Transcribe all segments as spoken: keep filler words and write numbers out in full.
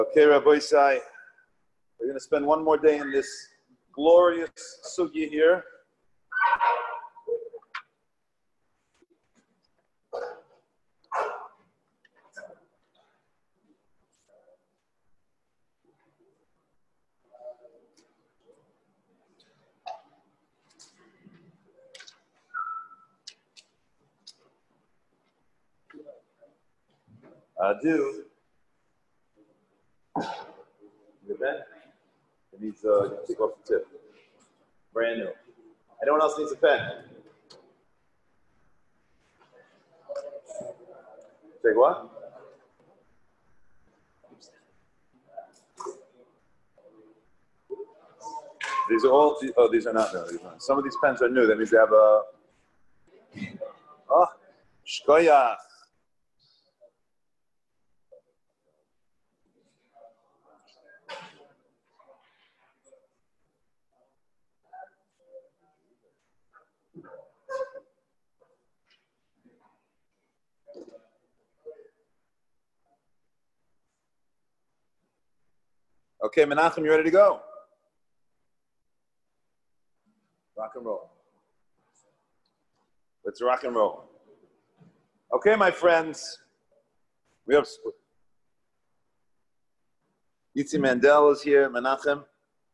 Okay, Rabbi Isai, we're going to spend one more day in this glorious sugya here. I do. Good man. It needs uh, to take off the tip. Brand new. Anyone else needs a pen? Take what? These are all, oh, these are not new. These are, some of these pens are new. That means they have a, oh, shkoyach. Okay, Menachem, you ready to go? Rock and roll. Let's rock and roll. Okay, my friends. We have Yitzi Mandel is here. Menachem.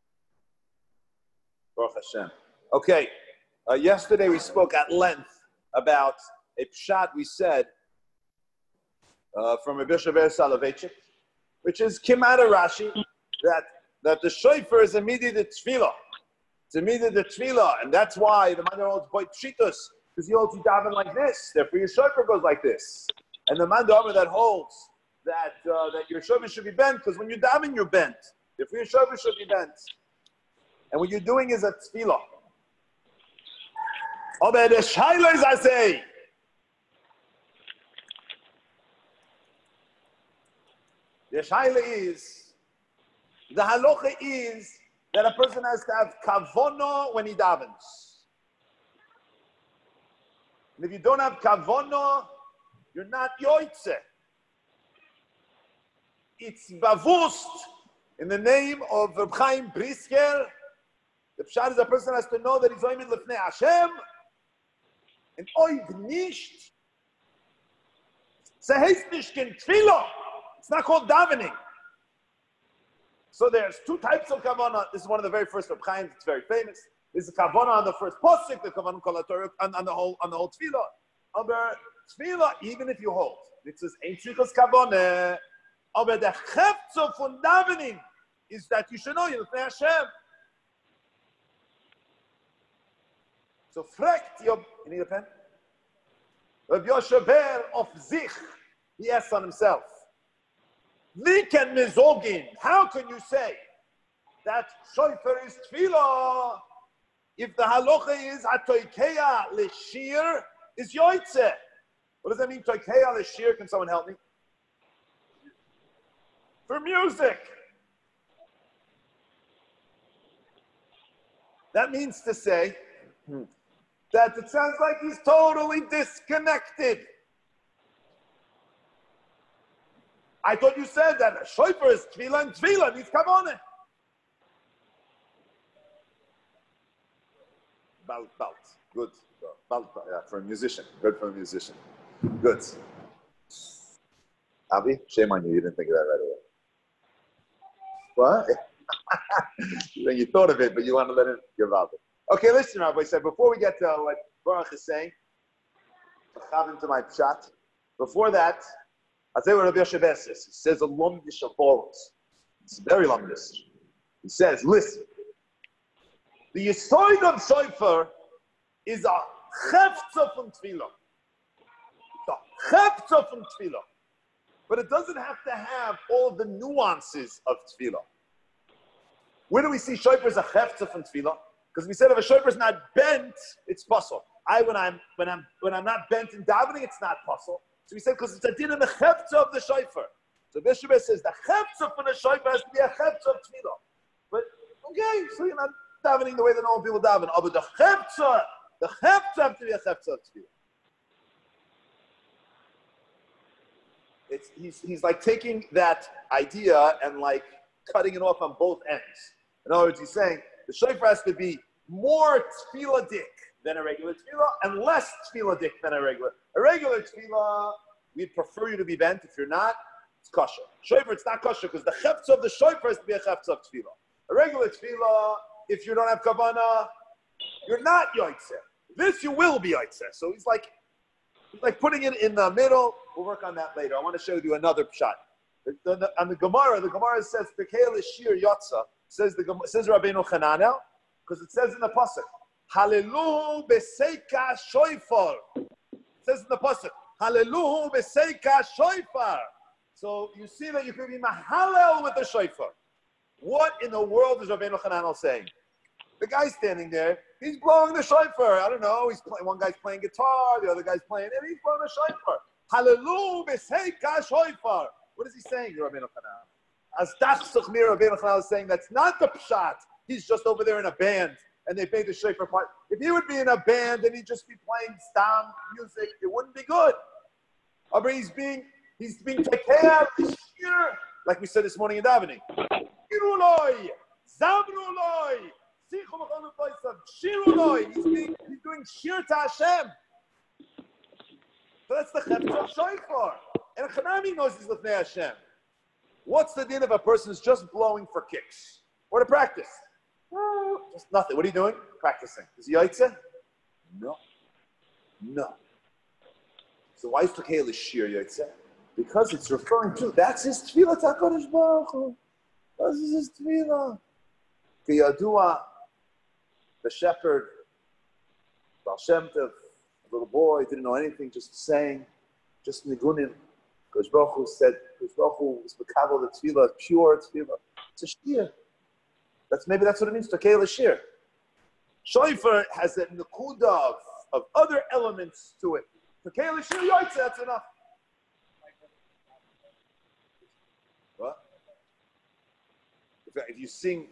Baruch Hashem. Okay. Uh, yesterday we spoke at length about a pshat we said uh, from Rabbi Shaver Soloveitchik, which is Kimada Rashi, that that the shofar is immediate tefillah. It's immediate tefillah, and that's why the man holds boy pshitus, because he holds you daven like this. Therefore, your shofar goes like this. And the man that holds that uh, that your shofar should be bent, because when you daven, you're bent. Therefore, your shofar should be bent. And what you're doing is a tefillah. Oh, but the shaila is, I say. The shaila is, the halacha is that a person has to have kavono when he davens. And if you don't have kavono, you're not yoitze. It's bavust in the name of Reb Chaim Brisker. The pshat is a person has to know that he's oimid lefnei Hashem and oid nisht. Seheist nicht ken tefillah. It's not called davening. So there's two types of kavanah. This is one of the very first Reb Chaim. It's very famous. This is kavanah on the first posuk, the kavanah kol haTorah on, on the whole on the whole tefillah. Aber tefillah, even if you hold, it says ein tzrichos kavanah. Aber the chefzo von davening is that you should know you're lefnei Hashem. So fragt your, you need a pen? Rav Yoshe Ber of Zich, he asks on himself. We can mizogin. How can you say that shofar is tefillah if the halacha is atoikeya l'shir is yoitze? What does that mean? Toikeya l'shir? Can someone help me? For music. That means to say that it sounds like he's totally disconnected. I thought you said that a shofar is tefillah and tefillah needs kavanah. Balt, balt. Good. Balt, yeah, for a musician. Good for a musician. Good. Avi, shame on you. You didn't think of that right away. What? You thought of it, but you want to let it give out. Okay, listen, Rabbi said, before we get to what Baruch is saying, to my pshat, before that, I'll say what Rabbi Yoshe Ber says. He says a lumdish of balls. It's very lumdish. He says, listen, the yisoid of shofar is a chefza from tefillah. It's a chefza from tefillah. But it doesn't have to have all the nuances of tefillah. Where do we see shofar as a chefza from tefillah? Because we said if a shofar is not bent, it's possible. I when I'm when I'm when I'm not bent in davening, it's not possible. So we said because it's a din in the chefza of the shofar. So Bishop says the chefza for the shofar has to be a chefza of tefillah. But okay, so you're not davening the way that normal people daven. Oh, but the chefza, the chefza have to be a chefza of tefillah. it's he's he's like taking that idea and like cutting it off on both ends. In other words, he's saying the shofar has to be more tefillah-dik than a regular tefillah and less tefillah-dik than a regular. A regular tefillah, we'd prefer you to be bent. If you're not, it's kosher. Shofar, it's not kosher because the chefza of the shofar has to be a chefza of tefillah. A regular tefillah, if you don't have kavanah, you're not yotzeh. This you will be yotzeh. So he's like, he's like putting it in the middle. We'll work on that later. I want to show you another pshat. The, the, the, on the Gemara, the Gemara says Tekeil Shir Yotza. Says the says Rabbeinu Chananel because it says in the pasuk Hallelu beseika shoifar. It says in the pasuk Hallelu beseika shoifar. So you see that you could be mahalel with the shofar. What in the world is Rabbeinu Chananel saying? The guy's standing there, he's blowing the shofar. I don't know, he's play, one guy's playing guitar, the other guy's playing, and he's blowing the shofar. Hallelu b'seika shofar. What is he saying, Rabbeinu Chananel? As Dach Suchmir Rabbeinu Chananel is saying, that's not the pshat. He's just over there in a band, and they played the shofar part. If he would be in a band and he'd just be playing stam music, it wouldn't be good. But he's being, he's being tekeah shir, like we said this morning in davening. Shiruloi, Zamruloi, Shiruloi. He's being, he's doing shir to Hashem. So that's the chefza of shofar. And Chanami knows he's lifnei Hashem. What's the din of a person who's just blowing for kicks or to practice? Well, just nothing. What are you doing? Practicing. Is he yotzeh? No. No. So why is Tekeil Shir yotzeh? Because it's referring to, that's his tefillah HaKadosh Baruch Hu. This is his tefillah. Kiyadua, the shepherd, Baal Shem Tov, a little boy, didn't know anything, just saying, just nigunim. Kodesh Baruch Hu said, Kodesh Baruch Hu was mekabel the tefillah, pure tefillah. It's a shir. That's, maybe that's what it means, Tekeil Shir. Shofar has a nekuda of, of other elements to it. Tekeil Shir yotzeh, that's enough. What? If, if you sing...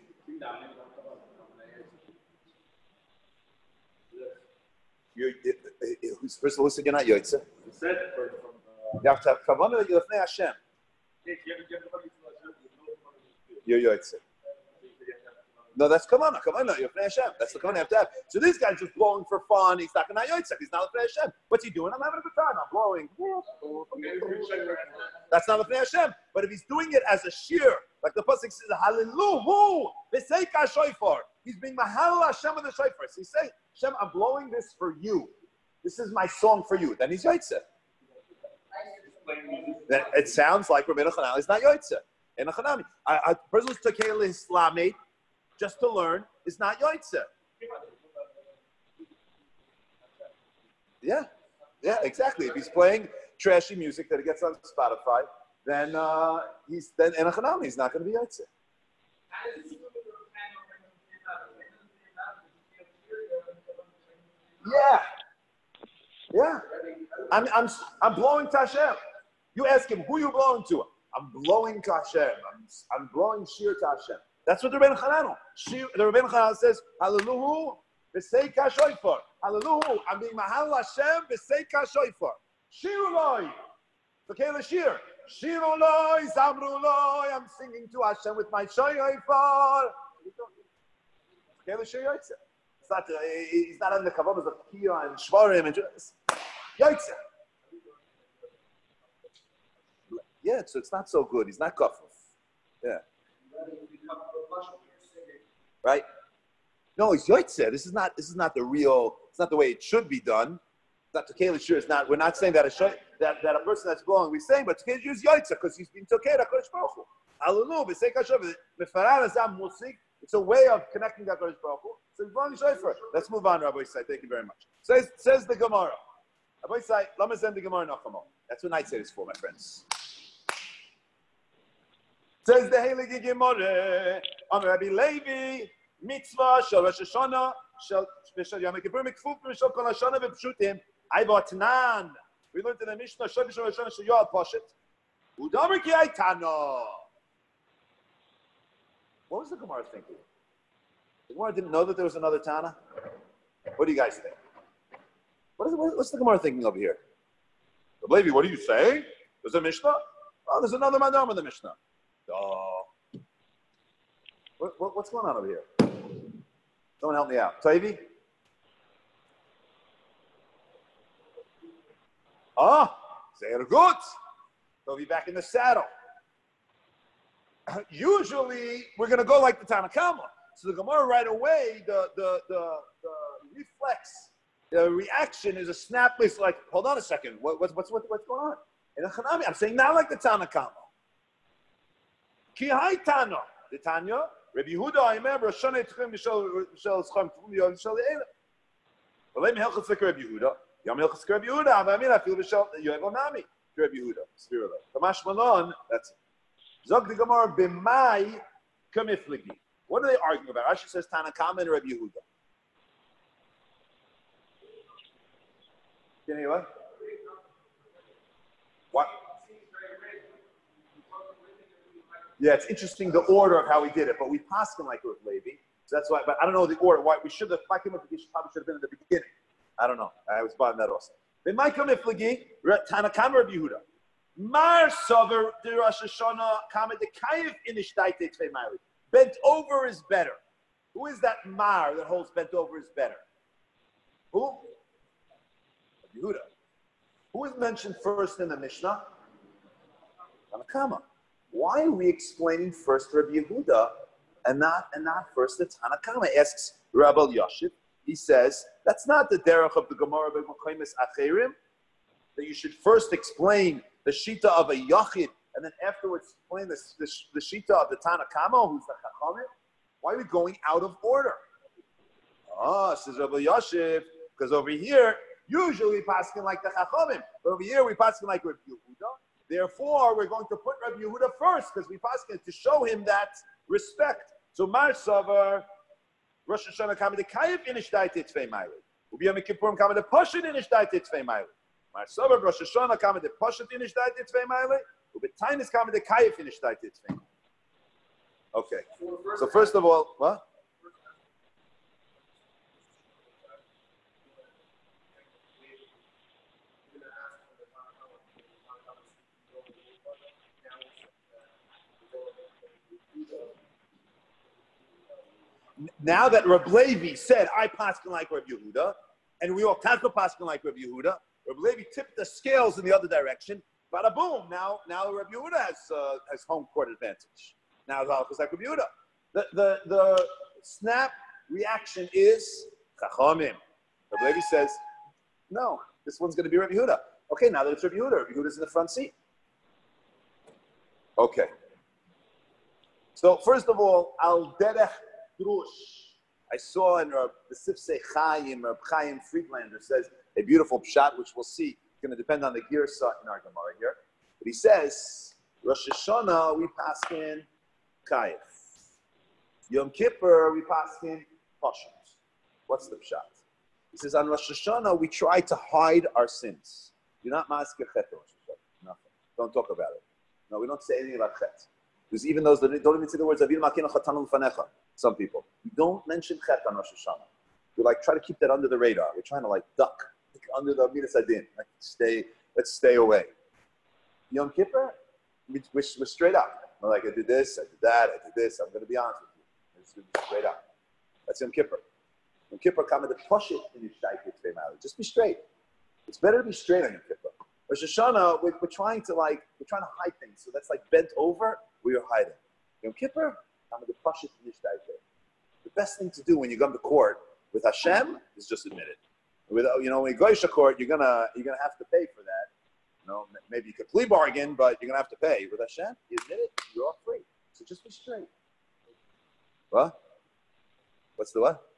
You're, who's first of all, you're not yotzeh. You have to have kavanah that you're lifnei Hashem. You're yotzeh. No, that's kavanah. Kavanah, you're lifnei Hashem. That's the kavanah you have to have. So this guy's just blowing for fun. He's not going to yotzeh. He's not lifnei Hashem. What's he doing? I'm having a good time. I'm blowing. That's not lifnei Hashem. But if he's doing it as a shir, like the pasuk says, Hallelu b'seika shofar. He's being mahal Hashem with the shofar. So he's saying, Hashem, I'm blowing this for you. This is my song for you. Then he's yotzeh. Then it sounds like Rabbeinu Chananel is not yotzeh. In a chanami, a person who's Tekeil Islamate just to learn is not yotzeh. Yeah, yeah, exactly. If he's playing trashy music that he gets on Spotify, then uh, he's then in a chanami he's not going to be yotzeh. Yeah, yeah. I'm I'm I'm blowing to Hashem. You ask him who you blowing to. I'm blowing to Hashem. I'm I'm blowing shir to Hashem. That's what the Rabbeinu Chananel. The Rabbeinu Chananel says, Hallelu b'seika shofar. Hallelu. I'm being mahal Hashem b'seika shofar. Shiruloi. Tekeil Shir. Shiruloi. Zamruloi. I'm singing to Hashem with my shofar. Tekeil Shir yotzeh. It's not, uh, he's not on the kavanas of Kia and Shvarim and yotzeh. Yeah, so it's not so good. He's not kafuf. Yeah. Right? No, he's yotzeh. This is not. This is not the real. It's not the way it should be done. It's not Tekeil Shir. It's not. We're not saying that a shoy, that, that a person that's blowing. We're saying, but Tekeil Shir is yotzeh because he's being Tekeil HaKadosh Baruch Hu. Hallelu b'seika shofar. Mefarar azam musik. It's a way of connecting that HaKadosh Baruch Hu. So he's blowing shofar. Let's move on, Rabbi Yisai. Thank you very much. Says says the Gemara. Rabbi Yisai, lama send the Gemara nachamo. That's what night is for, my friends. Says the Heilige Gemara, Amar Rabbi Levi, mitzvah shel Rosh Hashanah, shel shel Yom Kippur, mikfuf shel Kol Hashanah v'pshutim. Ayvatnan. We learned in the Mishnah, shel Rosh Hashanah shel Yoel Pashet. Udamer ki aytano. What was the Gemara thinking? The Gemara didn't know that there was another Tana. What do you guys think? What is, what's the Gemara thinking over here? Rabbi Levi, what are you saying? There's a Mishnah. Oh, there's another Madam in the Mishnah. Oh. What, what, what's going on over here? Someone help me out. Taivi? Ah, sehr gut. They'll be back in the saddle. Usually, we're going to go like the Tanakama. So the Gemara right away, the, the, the, the reflex, the reaction is a snap. It's like, hold on a second. What, what's, what's, what's going on? In a Chanami, I'm saying not like the Tanakama. Ki hai Tana. The Tanya, Rabbi Yehuda, I remember, Shana Tchum Mishal Scham Tchum Yom Mishal Eila. But let me help us look at Rabbi Yehuda. Yom Hilchas Rabbi Yehuda. I mean, I feel Mishal Yoel Nami. Rabbi Yehuda. Spiritual. Kamash Malon. That's it. Zog the Gemara b'mai kamifligi. What are they arguing about? Rashi says Tanakama and Rabbi Yehuda. Can you hear what? What? Yeah, it's interesting the order of how we did it, but we passed him like it was Levi. So that's why, but I don't know the order. Why we should have, if I came up with this, probably should have been in the beginning. I don't know. I was buying that also. They might come if Lagi, Tanakama Rabbi Yehuda. Mar Sover, the Rosh Hashanah, Kama de Kayev Inishtaite Tfei. Bent over is better. Who is that Mar that holds bent over is better? Who? Rabbi Yehuda. Who is mentioned first in the Mishnah? Tanakama. Why are we explaining first Rabbi Yehuda and not and not first the Tanakama? Asks Rabbi Yashiv. He says that's not the derech of the Gemara b'Makomis Acherim. That you should first explain the shita of a yachid and then afterwards explain the, the, the shita of the Tanakama, who's the Chachamim. Why are we going out of order? Ah, says Rabbi Yashiv, because over here usually we paskin like the Chachamim, but over here we paskin like Rabbi Yehuda. Therefore, we're going to put Rabbi Yehuda first because we paskin to show him that respect. So Mar Savar, Rosh Hashanah Kama de Kayev Inishtaite Tzvei Ma'ile. Ubi Yom Kippurim Kama de Poshet Inishtaite Tzvei Ma'ile. Mar Savar, Rosh Hashanah Kama de Poshet Inishtaite Tzvei Ma'ile. Ubi Tainis Kama de Kayev Inishtaite Tzvei Ma'ile. Okay. So first of all, what? Now that Reb Levi said, I paskin like Reb Yehuda, and we all taka paskin like Reb Yehuda, Reb Levi tipped the scales in the other direction. Bada boom! Now, now Reb Yehuda has uh, has home court advantage. Now it's like Reb Yehuda. The the the snap reaction is Chachamim. Reb Levi says, no, this one's going to be Reb Yehuda. Okay, now that it's Reb Yehuda, Reb Yehuda's in the front seat. Okay. So first of all, al derech drush. I saw in uh, the Sifsei Chaim, Reb Chaim Friedlander says a beautiful pshat, which we'll see. It's going to depend on the girsa in our Gemara here. But he says, Rosh Hashanah, we paskin Kayif. Yom Kippur, we paskin Pashut. What's the pshat? He says, on Rosh Hashanah, we try to hide our sins. Do not mask your chet Rosh Hashanah. Nothing. Don't talk about it. No, we don't say anything about chet. Because even those that don't even say the words, Avil Makina Chatanu Fanecha. Some people. We don't mention chet on Rosh Hashanah. We like try to keep that under the radar. We're trying to like duck under the Midas Adin. Like stay, let's stay away. Yom Kippur, we, we're, we're straight up. We're like, I did this, I did that, I did this. I'm going to be honest with you. It's going to be straight up. That's Yom Kippur. Yom Kippur, come to push it in your shaykhit. Just be straight. It's better to be straight on Yom Kippur. Rosh Hashanah, we're, we're trying to like, we're trying to hide things. So that's like bent over, we are hiding. Yom Kippur, come to push it in your shaykhit. The best thing to do when you come to court with Hashem is just admit it. With, you know, when you go to court, you're gonna you're gonna have to pay for that. You know, maybe you could plea bargain, but you're gonna have to pay. With Hashem, you admit it, you're all free. So just be straight. What? What's the what?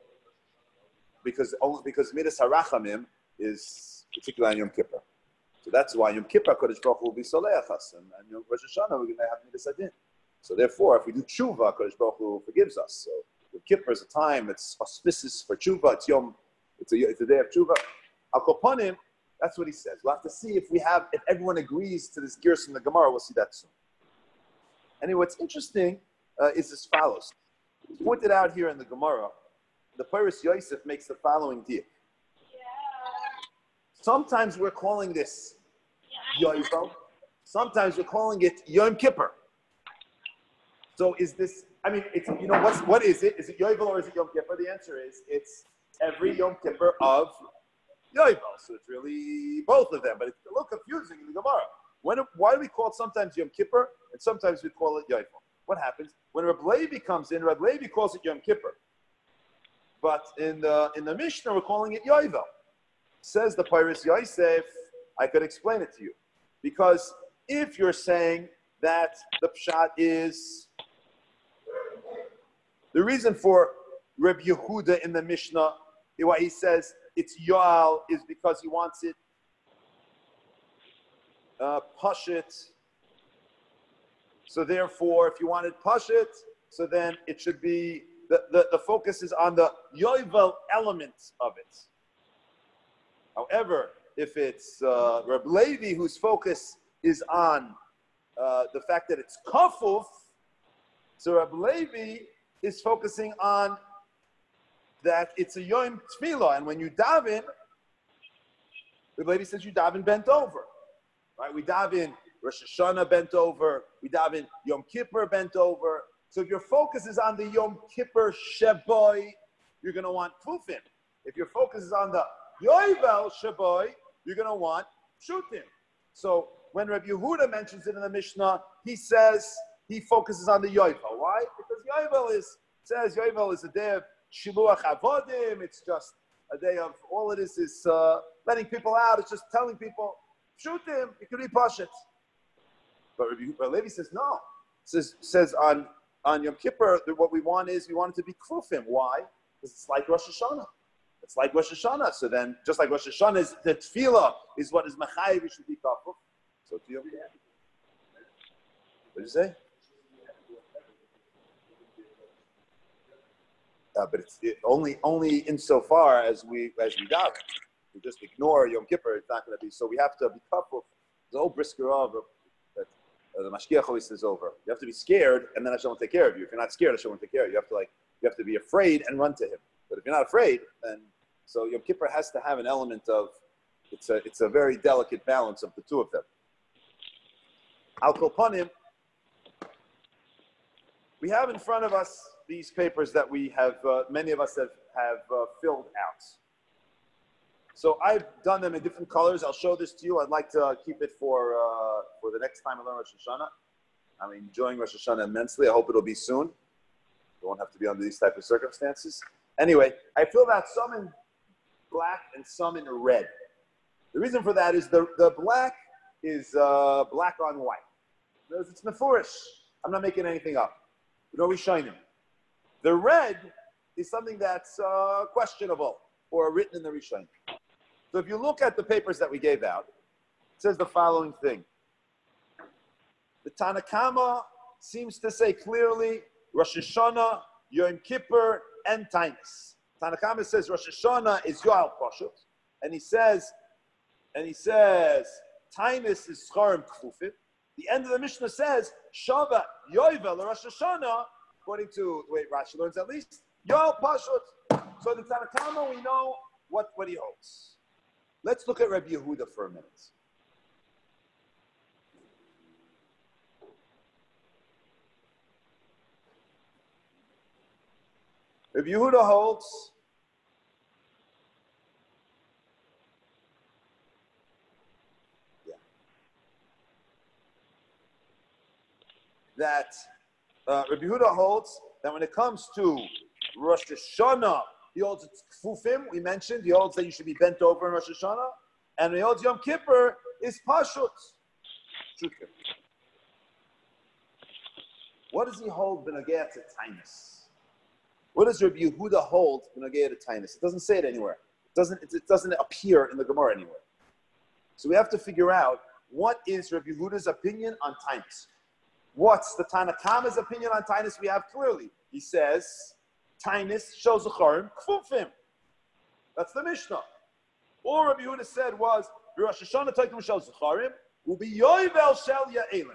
Because only because Midas Harachamim is particularly on Yom Kippur. So that's why Yom Kippur Kodesh Baruch Hu will be Soleach us, and, and Yom Rosh Hashanah we're gonna have Midas Adin. So therefore, if we do tshuva, Kodesh Baruch Hu forgives us. So Yom Kippur is a time that's auspicious for tshuva. It's Yom. It's a, it's a day of tshuva. Al Kopanim, that's what he says. We'll have to see if we have, if everyone agrees to this gears in the Gemara. We'll see that soon. Anyway, what's interesting uh, is as follows. It's pointed out here in the Gemara. The Peiros Yosef makes the following deal. Sometimes we're calling this Yoivel. Sometimes we're calling it Yom Kippur. So is this, I mean, it's, you know, what's, what is it? Is it Yovel or is it Yom Kippur? The answer is it's every Yom Kippur of Yovel. So it's really both of them, but it's a little confusing in the Gemara. When, why do we call it sometimes Yom Kippur and sometimes we call it Yovel? What happens? When Reb Levi comes in, Reb Levi calls it Yom Kippur. But in the, in the Mishnah, we're calling it Yovel. Says the Peiros Yosef, I could explain it to you. Because if you're saying that the pshat is, the reason for Reb Yehuda in the Mishnah, why he says it's Yoel, is because he wants it uh, Pashit. So therefore, if you wanted Pashit, so then it should be, the, the, the focus is on the Yovel element of it. However, if it's uh, Reb Levi whose focus is on uh, the fact that it's Kafuf, so Reb Levi is focusing on that it's a Yom Tefillah, and when you daven, Reb Levi says you daven bent over, right? We daven Rosh Hashanah bent over, we daven Yom Kippur bent over. So if your focus is on the Yom Kippur Sheboy, you're going to want Kfufim. If your focus is on the Yovel Sheboy, you're going to want Pshutim. So when Rabbi Yehuda mentions it in the Mishnah, he says he focuses on the Yovel. Why? Because Yovel is, says Yovel is a day of Shiluach Avodim. It's just a day of, all it is is uh, letting people out. It's just telling people, Pshutim, it could be Pashit. But Rabbi Levi says no. Says says on, on Yom Kippur, what we want is, we want it to be Krufim. Why? Because it's like Rosh Hashanah. It's like Rosh Hashanah. So then, just like Rosh Hashanah is, the tefillah is what is Machayev, it should be Kafuf. So to Yom Kippur. What did you say? Uh, but it's it, only only insofar as we as we daven. We just ignore Yom Kippur, it's not going to be. So we have to be Kafuf. The whole brisker of that uh, the Mashkiach always says over. You have to be scared, and then Hashem will take care of you. If you're not scared, Hashem won't take care of you. You have to like you have to be afraid and run to Him. But if you're not afraid, then so Yom Kippur has to have an element of it's a it's a very delicate balance of the two of them. Al Kol Panim, we have in front of us these papers that we have uh, many of us have have uh, filled out. So I've done them in different colors. I'll show this to you. I'd like to keep it for uh, for the next time I learn Rosh Hashanah. I'm enjoying Rosh Hashanah immensely. I hope it'll be soon. We won't have to be under these type of circumstances. Anyway, I filled out some in black and some in red. The reason for that is the, the black is uh, black on white. It's mefurish. I'm not making anything up. No Rishonim. The red is something that's uh, questionable or written in the Rishonim. So if you look at the papers that we gave out, it says the following thing. The Tanna Kama seems to say clearly Rosh Hashanah, Yom Kippur, and Tainus. Tanna Kama says Rosh Hashanah is Yoel Pashut, and he says, and he says Tainus is Scharim Kfufim. The end of the Mishnah says Shava Yovel Rosh Hashanah, according to the way Rashi learns at least, Yoel Pashut. So the Tanna Kama, we know what, what he holds. Let's look at Rabbi Yehuda for a minute. Rabbi Yehuda holds yeah, that uh, Rabbi Yehuda holds that when it comes to Rosh Hashanah, he holds it's Kfufim, we mentioned. He holds that you should be bent over in Rosh Hashanah. And he holds Yom Kippur is Pashut. What does he hold B'nagea to Tainus? What does Rabbi Yehuda hold B'nagea to Tainus? It doesn't say it anywhere. It doesn't, it doesn't appear in the Gemara anywhere. So we have to figure out what is Rabbi Yehuda's opinion on Tainus. What's the Tanna Kama's opinion on Tainus? We have clearly. He says, Tainus shows a Charim Kfufim. That's the Mishnah. All Rabbi Yehuda said was, Rosh Hashanah Taikum shows a Charim, will be Yovel Shel Ya'elim.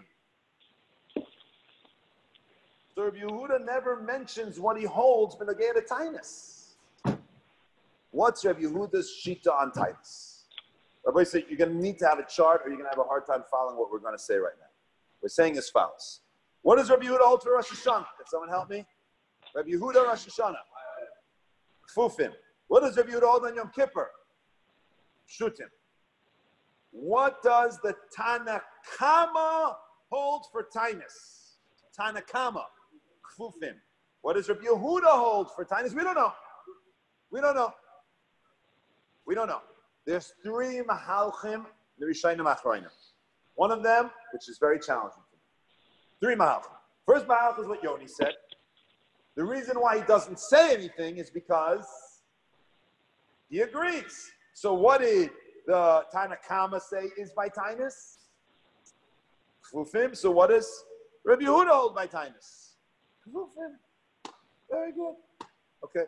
So Rabbi Yehuda never mentions what he holds B'nagea to Tainus. What's Rabbi Yehuda's Shita on Tainus? Rabbi said you're going to need to have a chart or you're going to have a hard time following what we're going to say right now. We're saying as follows. What does Rabbi Yehuda hold for Rosh Hashanah? Can someone help me? Rabbi Yehuda, Rosh Hashanah. Kfufim. What does Rabbi Yehuda hold on Yom Kippur? Shutim. What does the Tanakama hold for Tainus? Tanakama. Kfufim. What does Rabbi Yehuda hold for Tainus? We don't know. We don't know. We don't know. There's three Mahalchim, the Rishayim Achroinim. One of them, which is very challenging for me. Three Mahalchim. First Mahalch is what Yoni said. The reason why he doesn't say anything is because he agrees. So what did the Tanakama say is by Tainus? Kfufim. So what does Rabbi Yehuda hold by Tainus? Kfufim. Very good. Okay.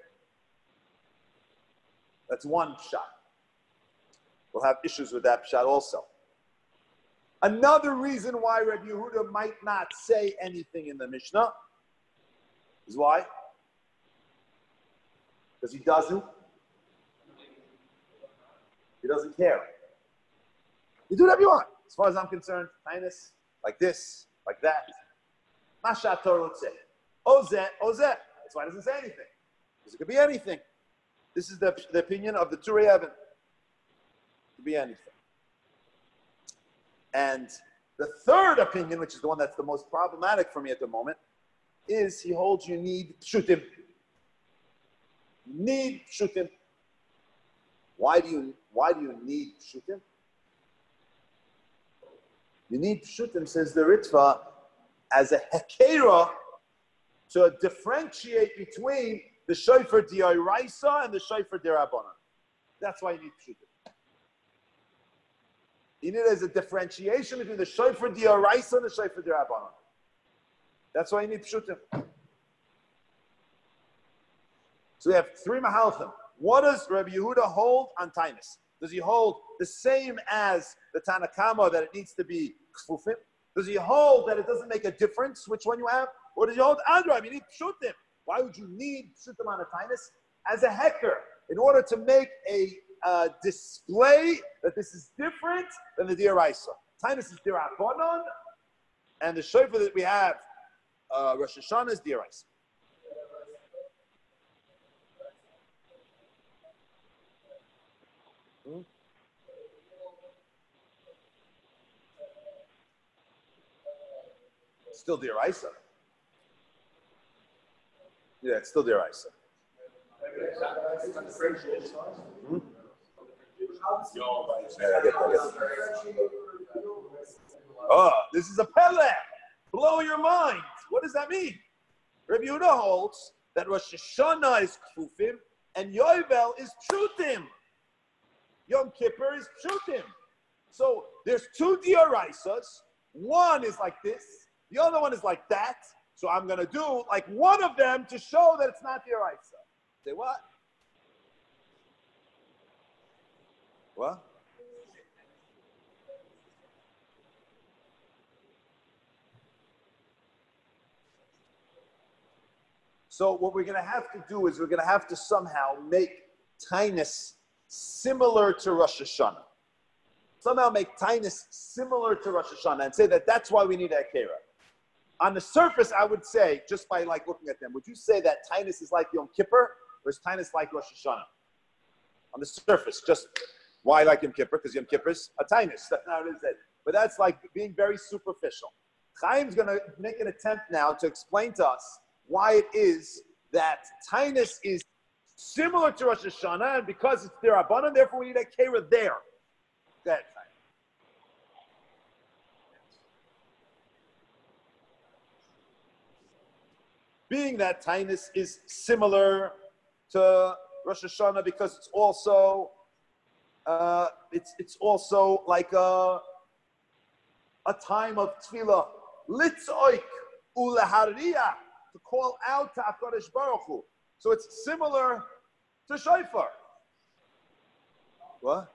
That's one shot. We'll have issues with that shot also. Another reason why Rabbi Yehuda might not say anything in the Mishnah is why? Because he doesn't. He doesn't care. You do whatever you want. As far as I'm concerned, Tainus, like this, like that. Mashat Torah say. Ozeh, Ozeh. That's why he doesn't say anything. Because it could be anything. This is the, the opinion of the Turei Even. It could be anything. And the third opinion, which is the one that's the most problematic for me at the moment, is he holds you need pshutim. You need pshutim. Why do you why do you need pshutim? You need pshutim, says the Ritva, as a hekera to differentiate between the shofar d'oraisa and the shofar d'rabbanan. That's why you need pshutim. You need it as a differentiation between the shofar d'oraisa and the shofar d'rabbanan. That's why you need pshutim. So we have three mahalchim. What does Rabbi Yehuda hold on Tainus? Does he hold the same as the Tanakama that it needs to be kfufim? Does he hold that it doesn't make a difference which one you have? Or does he hold Adrab? You need pshutim. Why would you need pshutim on a Tainus? As a heker, in order to make a uh, display that this is different than the D'oraisa. Tainus is D'Rabbanan, and the shofar that we have, uh, Rosh Hashanah, is D'oraisa. Hmm? Still D'oraisa. Yeah, it's still D'oraisa. Hmm? Yeah, I get, I get. Oh, this is a Pele. Blow your mind. What does that mean? Rabbi Yehuda holds that Rosh Hashanah is Kfufim and Yovel is Pshutim. Yom Kippur is Pshutim. So there's two D'oraisas. One is like this. The other one is like that. So I'm going to do like one of them to show that it's not D'oraisa. Say what? What? So what we're going to have to do is we're going to have to somehow make Tainus similar to Rosh Hashanah. Somehow make Tainus similar to Rosh Hashanah and say that that's why we need Akira. On the surface, I would say, just by like looking at them, would you say that Tainus is like Yom Kippur or is Tainus like Rosh Hashanah? On the surface, just why like Yom Kippur? Because Yom Kippur is a Tainus. That's not what it is. But that's like being very superficial. Chaim's going to make an attempt now to explain to us why it is that Tainus is similar to Rosh Hashanah, and because it's D'Rabbanan, therefore we need a Kera there. Go ahead, Chaim. Being that Tainus is similar to Rosh Hashanah because it's also uh, it's it's also like a a time of tefillah, litzoik ulehariyah, to call out to HaKadosh Baruch Hu. So it's similar to shofar. What?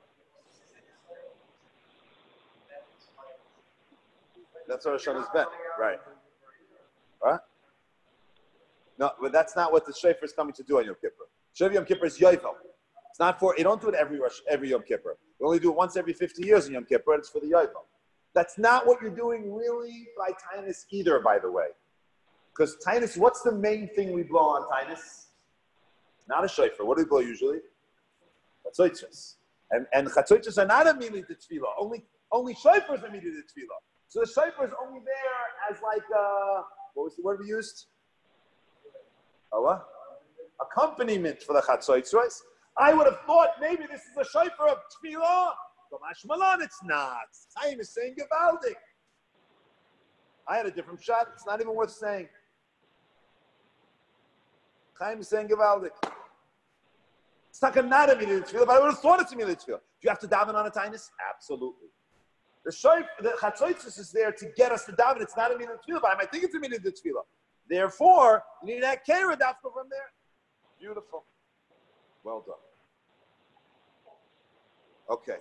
That's what Rosh Hashanah's been, right? What? No, but that's not what the shofar is coming to do on Yom Kippur. Shofar Yom Kippur is yovel. It's not for, you don't do it every Rosh, every Yom Kippur. You only do it once every fifty years in Yom Kippur, and it's for the Yovel. That's not what you're doing really by Tainus either, by the way. Because Tainus, what's the main thing we blow on Tainus? Not a shofar. What do we blow usually? Chatzoitzes. And, and chatzoitzes are not immediately to tefillah. Only, only shofars are immediately to tefillah. So the shofar is only there as like, uh, what was the word we used? A what? Accompaniment for the chatzoitzes. I would have thought maybe this is a shofar of tefillah. But mashmalan, it's not. Chaim is saying Gevaldik. I had a different shot. It's not even worth saying. Chaim is saying Gevaldik. It's not going to not immediately tefillah, but I would have thought it's immediately tefillah. Do you have to daven on a tainus? Absolutely. The shofar, the chatzoitzes is there to get us to daven. It's not immediately tefillah, but I might think it's immediately tefillah. Therefore, you need that kera dafka from there. Beautiful. Well done. Okay.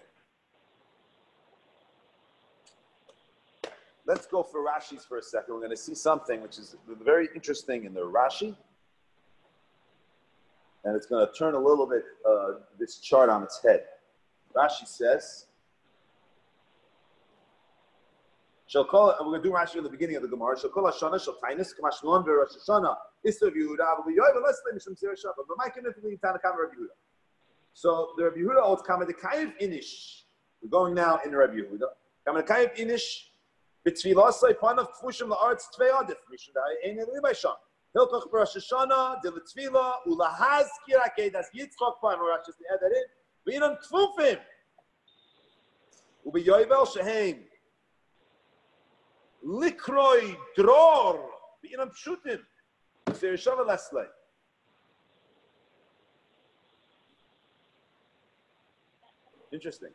Let's go for Rashi's for a second. We're going to see something which is very interesting in the Rashi. And it's going to turn a little bit uh, this chart on its head. Rashi says, Shall call, we're going to do Rashi at the beginning of the Gemara. Shall call Hashana, shall Tainus, Kamashmon, Rosh Hashanah, Isra Yehuda, Abu Yoiv, let's let me some Sirah Shabbat. But my community, Tanakam, Rabbi Yehuda. So the Rabbi Yehuda holds Kama de Kayev Inish. We're going now in Rabbi Yehuda. Kama de Kayev Inish. B'tfilasai panav tfushim la'aretz tvei adif. Mishum da'ayin elibay sham. Hilchach b'Rosh Hashanah, de l'tfila, ulahazkir akedas yitzchak pan. We're just to add that in. V'inam tfufim. U'b'yoivel sheheim. Likroi dror. V'inam pshutim. V'sei Yeshava leslei. Interesting.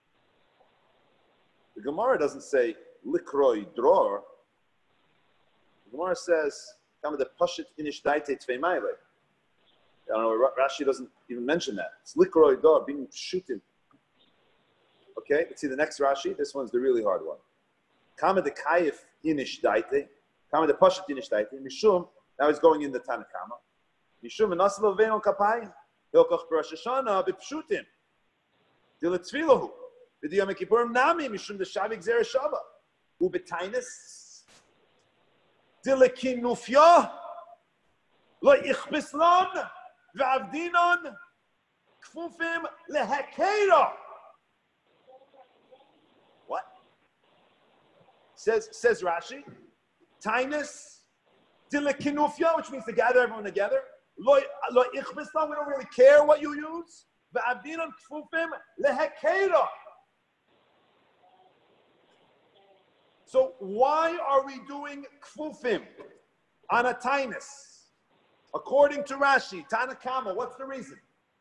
The Gemara doesn't say likroi dror. The Gemara says, "Come the pashit inish daite tvei maile." I don't know. Rashi doesn't even mention that. It's likroi dror, being shooting. Okay, let's see the next Rashi. This one's the really hard one. Kama de kayif inish daite. Kama de pashit inish daite. Mishum. Now he's going in the Tanakama. Mishum enaslo ve'on kapayim. Hilkoch b'Rosh Hashanah b'pshutim. Diletzvilahu. V'diyam Kippurim nami mishum de shavik zera shava. Ubetainis. Dilekinufya. Lo ichbislan. V'avdinon. Kfufim lehakera. What? Says, says Rashi. Tainus. Dilekinufya, which means to gather everyone together. Lo ichbislan, we don't really care what you use. V'avdinon kfufim lehakera. So why are we doing kfufim on a tainus? According to Rashi, Tanakama, what's the reason?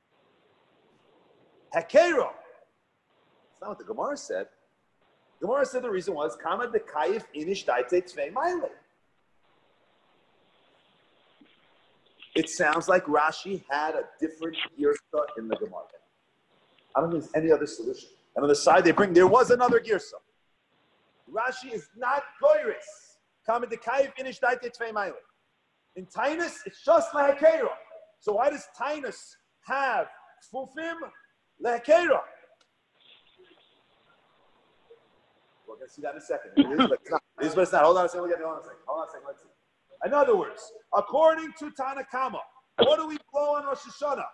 Hakero. That's not what the Gemara said. The Gemara said the reason was Kama de Kayif inish daite tvei maile. It sounds like Rashi had a different girsa in the Gemara. I don't think there's any other solution. And on the side they bring, there was another girsa. Rashi is not goyris. Kama de Kayif inish daite tvei maile. In Tainus, it's just lehakera. So why does Tainus have kfufim lehakera? We're going to see that in a second. It is, but it's not. It is, but it's not. Hold on a second. We'll get it. Hold on a second. Hold on a second. Let's see. In other words, according to Tanakama, what do we blow on Rosh Hashanah?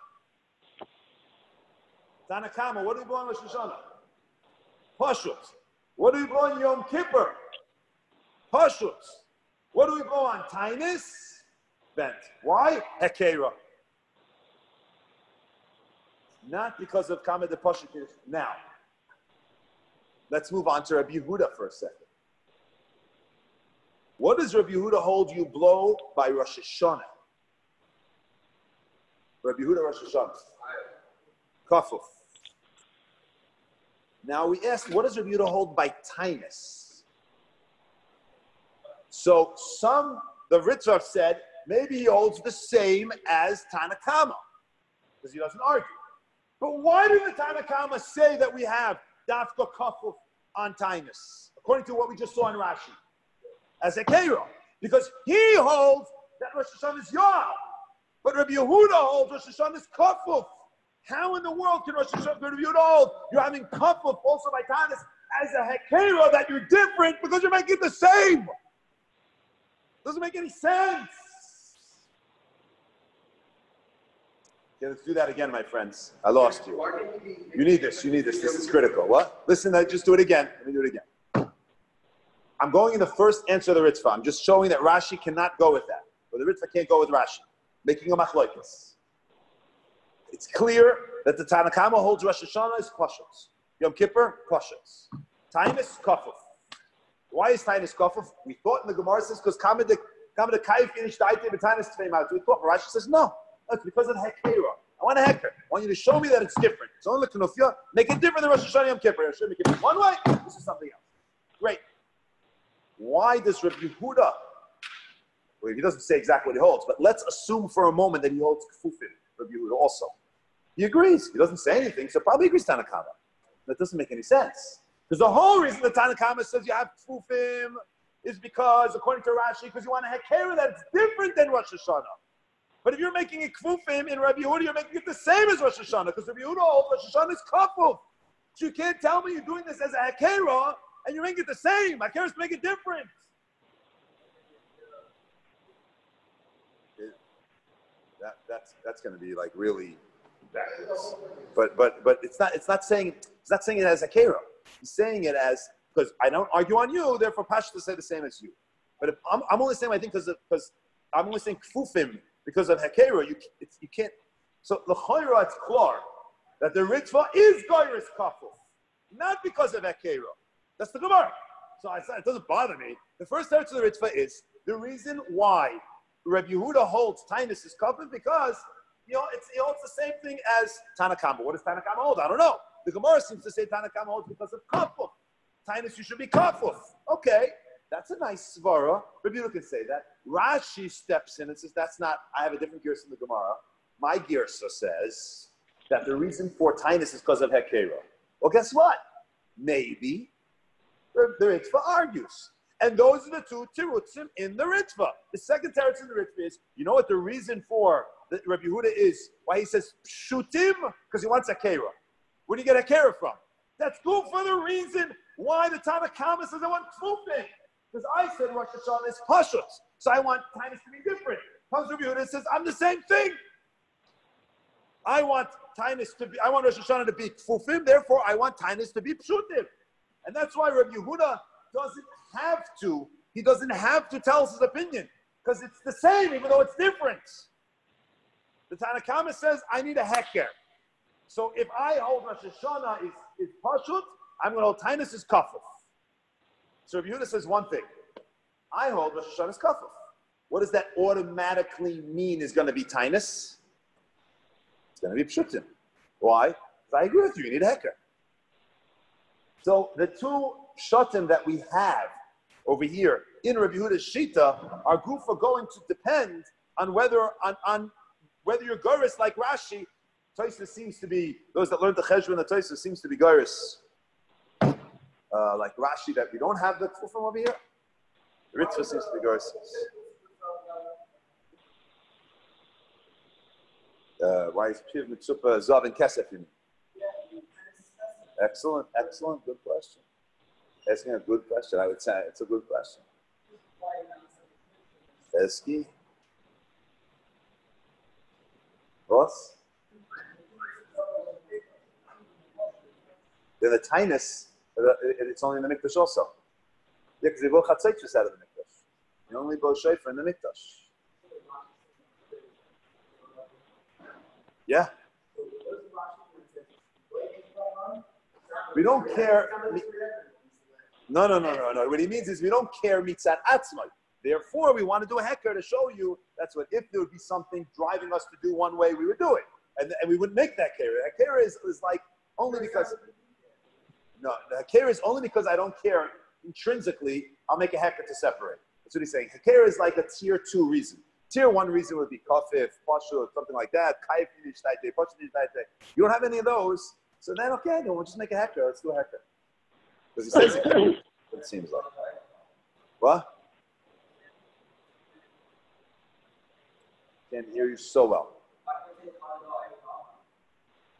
Tanakama, what do we blow on Rosh Hashanah? Pashut. What do we blow on Yom Kippur? Pashut. What do we blow on Tainus? Bent. Why? Hekera. Not because of Kama de Pashut. Now, let's move on to Rabbi Yehuda for a second. What does Rabbi Yehuda hold you blow by Rosh Hashanah? Rabbi Yehuda Rosh Hashanah. Kafuf. Now we asked, what does Rabbi Yehuda hold by Tainus? So some, the Ritzav said, maybe he holds the same as Tanakama, because he doesn't argue. But why did the Tanakama say that we have Dafka Kafuf on Tainus, according to what we just saw in Rashi? As a Kero, because he holds that Rosh Hashanah is Yoav, but Rabbi Yehuda holds Rosh Hashanah is Kafuf. How in the world can Rosh Hashanah be reviewed old? You're having kafuf also by Tanis as a hekera that you're different because you're making it the same. Doesn't make any sense. Okay, let's do that again, my friends. I lost you. You need this. You need this. This is critical. What? Listen, I just do it again. Let me do it again. I'm going in the first answer of the Ritva. I'm just showing that Rashi cannot go with that. Or the Ritva can't go with Rashi. Making a machlokes. It's clear that the Tanakama holds Rosh Hashanah is Pashos. Yom Kippur, Pashos. Tainus, Kafuf. Why is Tainus Kafuf? We thought in the Gemara says because Kama de Kai finished Daite B'Tainus Tvei Mouth. We thought Rashi says no. It's because of the Hekera. I want a Heker. I want you to show me that it's different. It's only Kanufia. Make it different than Rosh Hashanah Yom Kippur. Should make it one way. This is something else. Great. Why does Rabbi Yehuda? Well, he doesn't say exactly what he holds, but let's assume for a moment that he holds Kfufim. Rabbi Yehuda also. He agrees. He doesn't say anything, so probably agrees Tanakama. That doesn't make any sense. Because the whole reason the Tanakama says you have Kfufim is because, according to Rashi, because you want a Hekera that's different than Rosh Hashanah. But if you're making a Kfufim in Rabbi Yehuda, you're making it the same as Rosh Hashanah, because Rabbi Yehuda holds Rosh Hashanah is Kafuf. So you can't tell me you're doing this as a Hekera and you're making it the same. Hekeras make it different. That, that's that's going to be like really backwards. But but but it's not it's not saying it's not saying it as a kera. He's saying it as because I don't argue on you, therefore Pasha to say the same as you. But if I'm, I'm only saying I think because because I'm only saying kfufim because of hekera. You it's, you can't. So the chayra it's klar that the ritva is gairis kafuf, not because of hekera. That's the Gemara. So I said it doesn't bother me. The first answer to the ritva is the reason why Rabbi Yehuda holds Tainus is kafuf because you know it's he holds the same thing as Tanakama. What does Tanakama hold? I don't know. The Gemara seems to say Tanakama holds because of kafuf. Tainus you should be kafuf. Okay, that's a nice svara. Rabbi Yehuda can say that. Rashi steps in and says that's not. I have a different girsa in the Gemara. My girsa says that the reason for Tainus is because of hekera. Well, guess what? Maybe the, the Ritva argues. And those are the two tirutzim in the Ritva. The second teretz in the Ritva is, you know what the reason for the Rabbi Yehuda is? Why he says pshutim? Because he wants akera. Where do you get akera from? That's good for the reason why the Tanakama says I want kfufim. Because I said Rosh Hashanah is pashut. So I want Tainus to be different. Comes Rabbi Yehuda and says, I'm the same thing. I want Tainus to be, I want Rosh Hashanah to be kfufim, therefore I want Tainus to be pshutim. And that's why Rabbi Yehuda doesn't have to, he doesn't have to tell us his opinion, because it's the same, even though it's different. The Tanakama says, I need a heker. So if I hold Rosh Hashanah is, is pashut, I'm going to hold Tainus is kafuf. So Rabbi Yehuda says one thing, I hold Rosh Hashanah is kafuf. What does that automatically mean is going to be Tainus? It's going to be pshutim. Why? Because I agree with you, you need a heker. So the two pshutim that we have over here in Rabbi Yehuda's shita are gufa going to depend on whether on, on whether you're goris like Rashi. Tosfos seems to be those that learned the cheshbon. The Tosfos seems to be goris uh, like Rashi that we don't have the kufim over here. The Ritva seems to be goris. Uh, why is piv mitzupa zav and kesef? Excellent, excellent, good question. Asking a good question, I would say it's a good question. Eski? Ross? Then the Tainus, it's only in the Mikdash also. Yeah, because they both had Tzeitzvus out of the Mikdash. You only both Shofar in the Mikdash. Yeah. We don't care. No, no, no, no, no. What he means is we don't care mitzat atzmai. Therefore, we want to do a heker to show you that's what if there would be something driving us to do one way, we would do it, and, and we wouldn't make that heker. Heker is, is like only because no, the heker is only because I don't care intrinsically. I'll make a heker to separate. That's what he's saying. Heker is like a tier two reason. Tier one reason would be kafif, pashut, something like that. You don't have any of those. So then, okay, then we'll just make a heker. Let's do a heker. Because he says it, it seems like. What? Can't hear you so well.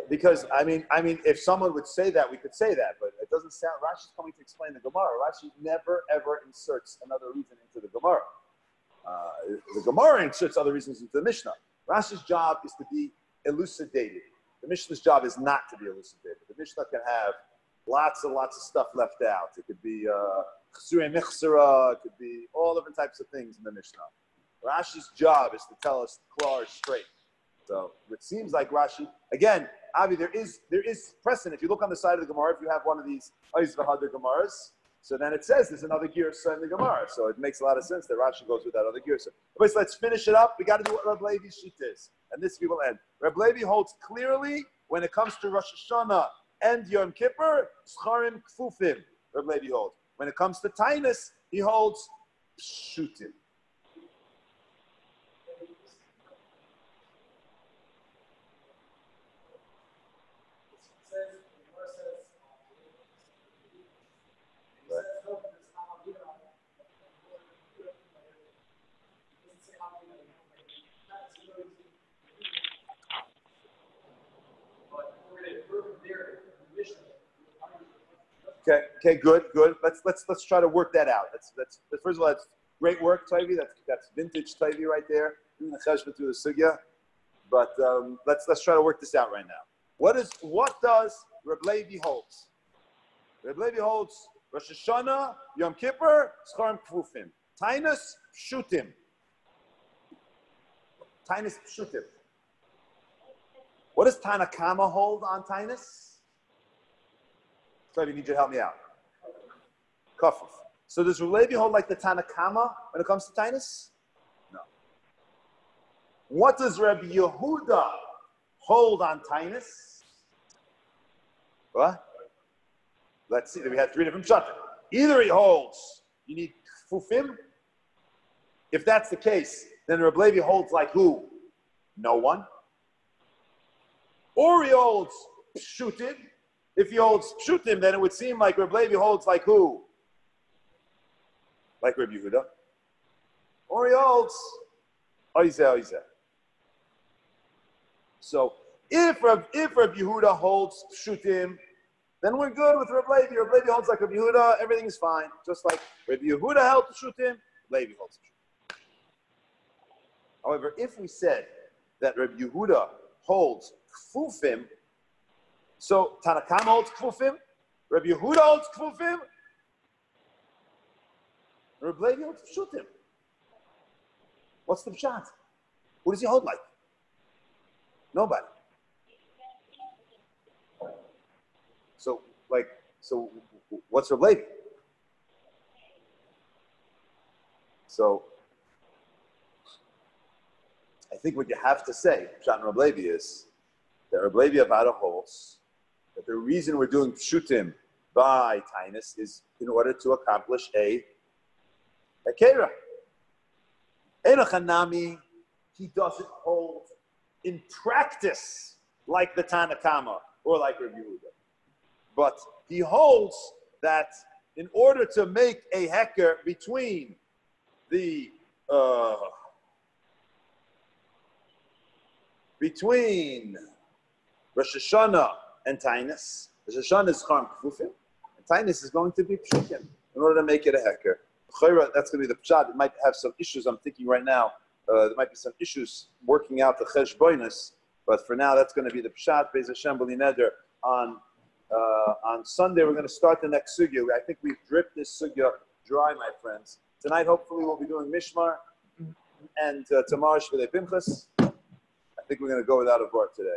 because I mean, I mean, if someone would say that, we could say that, but it doesn't sound. Rashi's coming to explain the Gemara. Rashi never ever inserts another reason into the Gemara. Uh, the Gemara inserts other reasons into the Mishnah. Rashi's job is to be elucidated. The Mishnah's job is not to be elucidated. The Mishnah can have lots and lots of stuff left out. It could be chsura mechsura. It could be all different types of things in the Mishnah. Rashi's job is to tell us clear straight. So it seems like Rashi, again, Avi, there is there is precedent. If you look on the side of the Gemara, if you have one of these Oiz V'Hadar Gemaras, so then it says there's another Girsa in the Gemara. So it makes a lot of sense that Rashi goes with that other Girsa. But let's finish it up. We got to do what Reb Levi's sheet is. And this we will end. Reb Levi holds clearly when it comes to Rosh Hashanah and Yom Kippur, Scharim Kfufim. Reb Levi holds. When it comes to Tainus, he holds Pshutim. Okay, okay, good, good. Let's let's let's try to work that out. That's that's first of all, that's great work, Taivi. That's that's vintage Taivi right there. Doing the cheshbon through the sugya. But um, let's let's try to work this out right now. What is what does Reb Levi holds? Reb Levi holds Rosh Hashanah, Yom Kippur, Scharim Kfufim. Tainus Pshutim. Tainus Pshutim. What does Tanakama hold on Tainus? So you need you to help me out. Kafuf. So does Reb Levi hold like the Tanakama when it comes to Tainus? No. What does Rabbi Yehuda hold on Tainus? What? Let's see. We had three different pshatim. Either he holds you need Kfufim. If that's the case, then Reb Levi holds like who? No one. Or he holds Pshutim. If he holds Pshutim, then it would seem like Reb Levi holds like who? Like Reb Yehuda. Or he holds Oizeh, Oizeh. So if Reb, if Reb Yehuda holds Pshutim, then we're good with Reb Levi. Reb Levi holds like Reb Yehuda, everything is fine. Just like Reb Yehuda held Pshutim, Levi holds Pshutim. However, if we said that Reb Yehuda holds Kfufim, so Tanakama holds Kfufim, Reb Yehuda holds Kfufim, Reb Levi holds Pshutim. What's the pshat? Who does he hold like? Nobody. So, like, so what's Reb Levi? So, I think what you have to say, pshat and Reb Levi, is that Reb Levi Avada holds that the reason we're doing Pshutim by Tainus is in order to accomplish a Akera. Enochanami, he doesn't hold in practice like the Tanakama or like Reb Yehuda. But he holds that in order to make a heker between the uh, between Rosh Hashanah and Tainus, Rosh Hashanah is Scharim Kfufim, and Tainus is going to be Pshutim in order to make it a heker. That's going to be the pshat. It might have some issues. I'm thinking right now uh, there might be some issues working out the cheshboinus, but for now that's going to be the pshat. Beis Hashem b'li neder. On uh, on Sunday we're going to start the next sugya. I think we've dripped this sugya dry, my friends. Tonight hopefully we'll be doing Mishmar, and uh, tomorrow Shvilei Pinchas. I think we're going to go without a bar today.